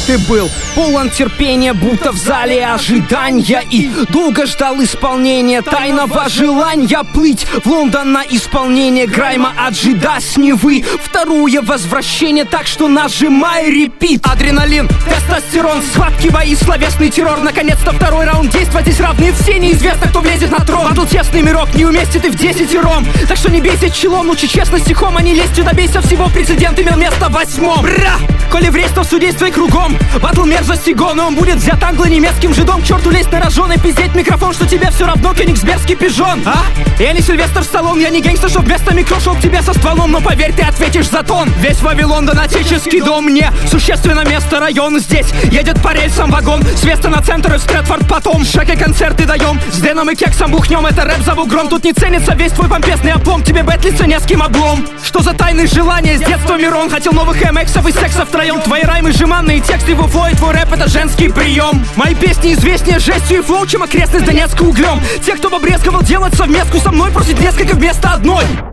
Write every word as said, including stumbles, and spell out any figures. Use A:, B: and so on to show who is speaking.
A: ты был полон терпения, будто в зале ожидания, и долго ждал исполнения тайного желания плыть в Лондон на исполнение грайма от жида с Невы. Второе возвращение, так что нажимай репит. Адреналин, тестостерон, схватки, бои, словесный террор. Наконец-то второй раунд действия, здесь равны все, неизвестно, кто влезет на трон. Батл тесный мирок, не уместит и в десятером, так что не бейся челом, лучше честно стихом, а не лезть, добейся всего. Прецедент имел место в восьмом. Бра! Коли в рейс, то судействуй кругом. Батл мерзости гон, он будет взят англо-немецким жидом. К черту лезть на рожон и пиздеть микрофон, что тебе все равно кёнигсбергский пижон. А? Я не Сильвестр Сталлоне, я не гангстер, чтоб вместо микро шел к тебе со стволом. Но поверь, ты ответишь за тон. Весь Вавилон, да отеческий дом. Мне существенно место, район здесь. Едет по рельсам вагон, с Веста на центр и в Стрэдфорд потом. Шаги концерты даем, с Дэном и Кексом бухнем. Это рэп за бугром, тут не ценится весь твой помпезный оплом. Тебе бэтлиться не с кем облом. Что за тайные желания, с детства Мирон хотел новых эм эксов и секса втроем. Твои раймы жеманные, тексты его флоу, и твой рэп это женский прием. Мои песни известнее жестью и флоу, чем окрестность Донецка углем. Те, кто побрезговал делать совместку со мной, просит несколько вместо одной.